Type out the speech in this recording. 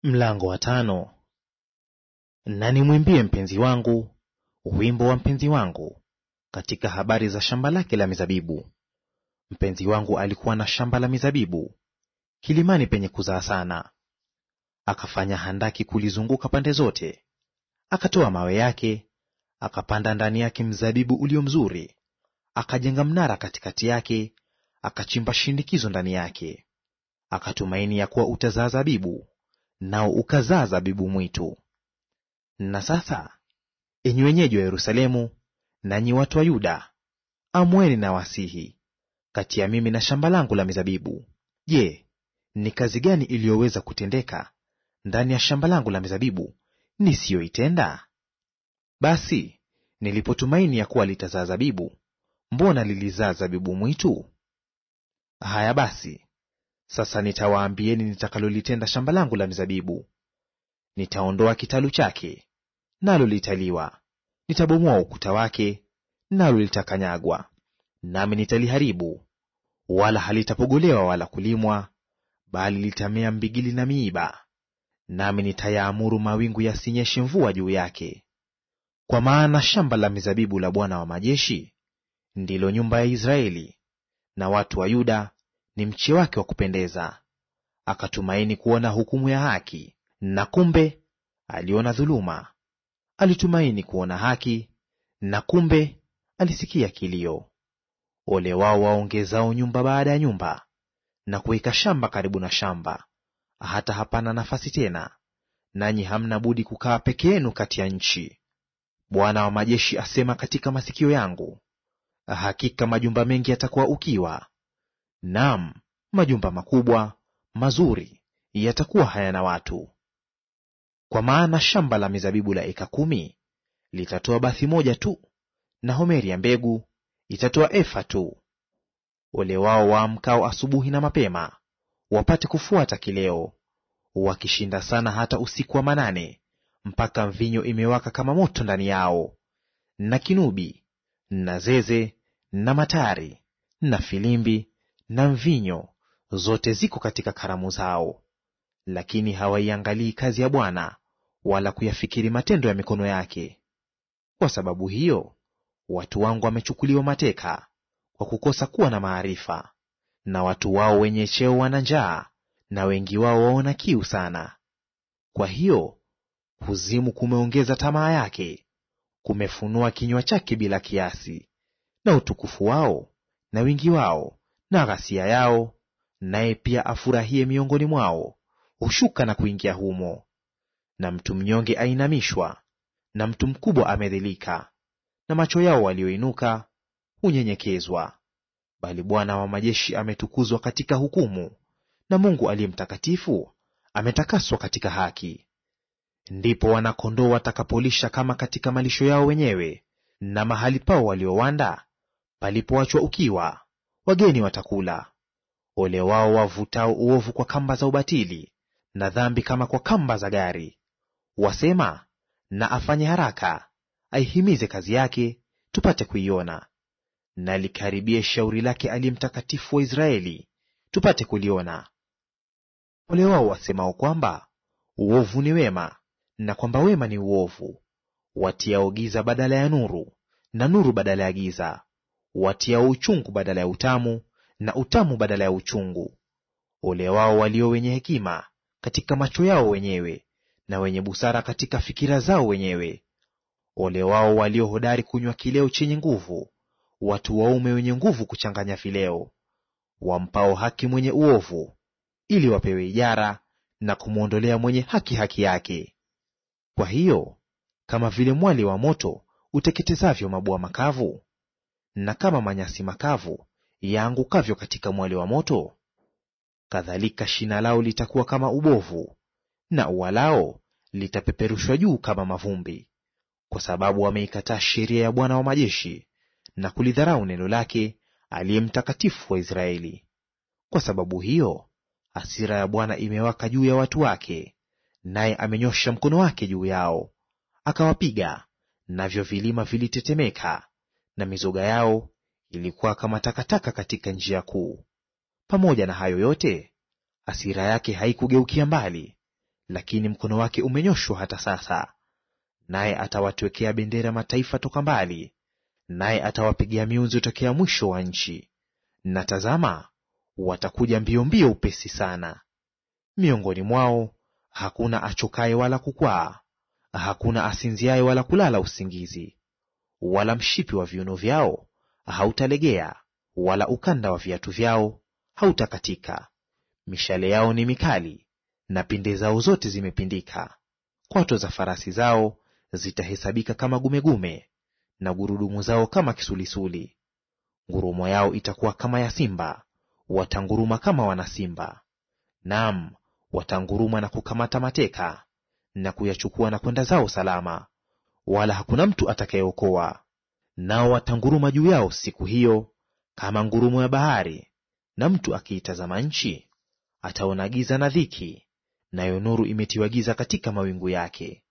Mlango wa 5. Na nimwimbie mpenzi wangu wimbo wa mpenzi wangu katika habari za shamba lake la mizabibu. Mpenzi wangu alikuwa na shamba la mizabibu kilimani penye kuzaa sana. Akafanya handaki kulizunguka pande zote, akatoa mawe yake, akapanda ndani yake mzabibu ulio mzuri, akajenga mnara katikati yake, akachimba shindikizo ndani yake. Akatumaini ya kuwa utazaa zabibu, nao ukazaa zabibu mwitu. Na sasa, enyi wenyeji wa Yerusalemu, nanyi watu wa Yuda, amweni na wasihi kati ya mimi na shamba langu la mizabibu. Je, ni kazi gani iliyoweza kutendeka ndani ya shamba langu la mizabibu nisiyoitenda? Basi nilipotumaini ya kuwa litazaa zabibu, mbona lilizaa zabibu mwitu? Haya basi, sasa nitawaambieni nitakalolitenda shamba langu la mizabibu. Nitaondoa kitalu chake, nalo litaliwa; nitabomoa ukuta wake, nalo litakanyagwa. Nami nitaliharibu, wala halitapogolewa wala kulimwa, bali litamea mbigili na miiba. Nami nitayaamuru mawingu yasinyeshe mvua juu yake. Kwa maana shamba la mizabibu la Bwana wa majeshi ndilo nyumba ya Israeli, na watu wa Yuda ni mche wake wa kupendeza. Akatumaini kuona hukumu ya haki, na kumbe aliona dhuluma. Alitumaini kuona haki, na kumbe alisikia kilio. Ole wao waongezao nyumba baada ya nyumba, na kuweka shamba karibu na shamba, hata hapana nafasi tena, nanyi hamna budi kukaa peke yenu kati ya nchi. Bwana wa majeshi asema katika masikio yangu, hakika majumba mengi yatakuwa ukiwa, naam, majumba makubwa mazuri yatakuwa hayana watu. Kwa maana shamba la mizabibu la eka 10 litatoa bathi moja tu, na homeri ya mbegu itatoa efa tu. Ole wao waamkao asubuhi na mapema, wapate kufuata kileo, wakishinda sana hata usiku wa manane, mpaka mvinyo imewaka kama moto ndani yao, na kinubi na zeze na matari na filimbi na mvinyo, zote ziko katika karamu zao. Lakini hawaiangalii kazi ya Bwana, wala kuyafikiri matendo ya mikono yake. Kwa sababu hiyo watu wangu wamechukuliwa mateka, kwa kukosa kuwa na maarifa. Na watu wao wenye cheo wana njaa, na wengi wao waona kiu sana. Kwa hiyo kuzimu kumeongeza tamaa yake, kumefunua kinywa chake bila kiasi. Na utukufu wao na wingi wao na ghasia yao, naye pia afurahie miongoni mwao, hushuka na kuingia humo. Na mtu mnyonge ainamishwa, na mtu mkubwa amedhilika, na macho yao walioinuka hunyenyekezwa. Bali Bwana wa majeshi ametukuzwa katika hukumu, na Mungu aliye mtakatifu ametakaswa katika haki. Ndipo wana-kondoo watakapolisha kama katika malisho yao wenyewe, na mahali pao waliowanda palipoachwa ukiwa, wageni watakula. Ole wao wavutao uovu kwa kamba za ubatili, na dhambi kama kwa kamba za gari. Wasema, na afanye haraka, aihimize kazi yake, tupate kuiona. Na likaribie shauri lake aliye mtakatifu wa Israeli, tupate kuliona. Ole wao wasemao kwamba uovu ni wema, na kwamba wema ni uovu, watiao giza badala ya nuru, na nuru badala ya giza, watiao uchungu badala ya utamu, na utamu badala ya uchungu. Ole wao walio wenye hekima katika macho yao wenyewe, na wenye busara katika fikira zao wenyewe. Ole wao walio hodari kunywa kileo chenye nguvu, watu waume wenye nguvu kuchanganya vileo. Wampao haki mwenye uovu, ili wapewe ijara, na kumwondolea mwenye haki haki yake. Kwa hiyo kama vile mwali wa moto uteketezavyo mabua makavu, na kama manyasi makavu yaangukavyo katika mwali wa moto, kadhalika shina lao litakuwa kama ubovu, na ua lao litapeperushwa juu kama mavumbi, kwa sababu wameikataa sheria ya Bwana wa majeshi, na kulidharau neno lake aliye mtakatifu wa Israeli. Kwa sababu hiyo hasira ya Bwana imewaka juu ya watu wake, naye amenyosha mkono wake juu yao, akawapiga, navyo vilima vilitetemeka, na mizoga yao ilikuwa kama takataka katika njia kuu. Pamoja na hayo yote, hasira yake haikugeukia mbali, lakini mkono wake umenyoshwa hata sasa. Naye atawatwekea bendera mataifa toka mbali, naye atawapigia miunzi tokea mwisho wa nchi. Na tazama, watakuja mbio mbio upesi sana. Miongoni mwao hakuna achokaye wala kukwaa, hakuna asinziaye wala kulala usingizi. Wala mshipi wa viuno vyao hautalegea, wala ukanda wa viatu vyao hautakatika. Mishale yao ni mikali, na pinde zao zote zimepindika. Kwato za farasi zao zitahesabika kama gumegume, na gurudumu zao kama kisulisuli. Ngurumo yao itakuwa kama ya simba, watanguruma kama wana simba. Naam, watanguruma na kukamata mateka, na kuyachukua na kwenda zao salama, wala hakuna mtu atakayeokoa. Nao watanguruma juu yao siku hiyo kama ngurumo ya bahari, na mtu akiitazama nchi ataona giza na dhiki, nayo nuru imetiwa giza katika mawingu yake.